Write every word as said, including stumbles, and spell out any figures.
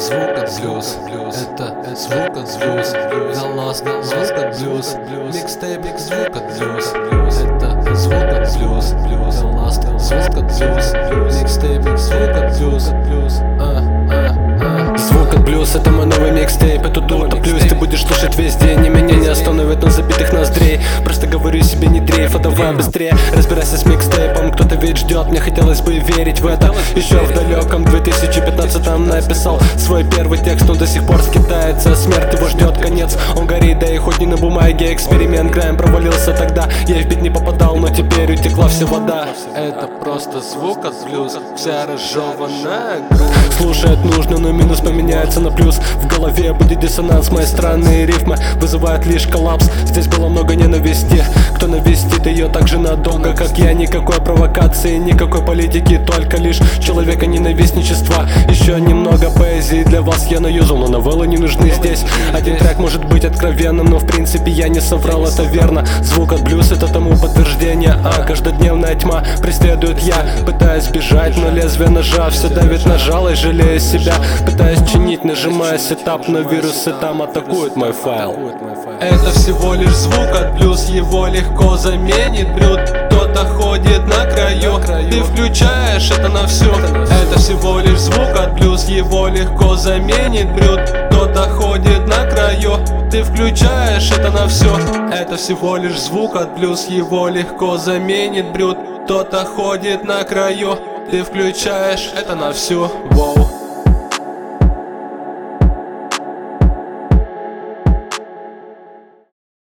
звук от блюз, это звук от блюз, галас, звук от блюз, микстейп, звук от блюз, это звук от блюз, галас, звук от блюз, микстейп, звук от блюз, а, а, а. Звук от блюз, это мой новый микстейп, это тут плюс. Ты будешь слушать весь день, и меня не остановит на забитых ноздрей. Просто говорю себе, не дрейф, а давай быстрее разбирайся с микстейпом. Кто-то ведь ждет, мне хотелось бы верить в это. Еще в далеком две тысячи пятнадцатом написал свой первый текст. Он до сих пор скитается, смерть его ждет конец. Он горит, да и хоть не на бумаге. Эксперимент Грайм провалился тогда. Я в бит не попадал, но теперь утекла вся вода. Это просто звук от блюз, вся разжеванная грудь. Слушать нужно, но минус поменяется на плюс. В голове будет диссонанс, мои странные рифмы вызывают лишь коллапс. Здесь было много ненависти, кто навестит ее так же надолго, как я. Никакой провокации, никакой политики, только лишь человека-ненавистничества. Еще немного поэзии для вас я наюзал, но новеллы не нужны здесь. Один трек может быть откровенным, но в принципе я не соврал, это верно. Звук от блюз, это тому подтверждение. А каждодневная тьма преследует я, пытаясь бежать, но лезвие ножа все давит на жалость, жалея себя. Пытаясь чинить, нажимая сетап, но вирусы там атакуют мой файл. Это всего лишь звук от блюз, его легко заменит брют. Кто-то ходит на краю, ты включаешь это на всю. Это всего лишь звук от блюз, его легко заменит брют. Кто-то ходит на краю, ты включаешь это на всю. Это всего лишь звук от блюз, его легко заменит брют. Кто-то ходит на краю, ты включаешь это на всю. Воу.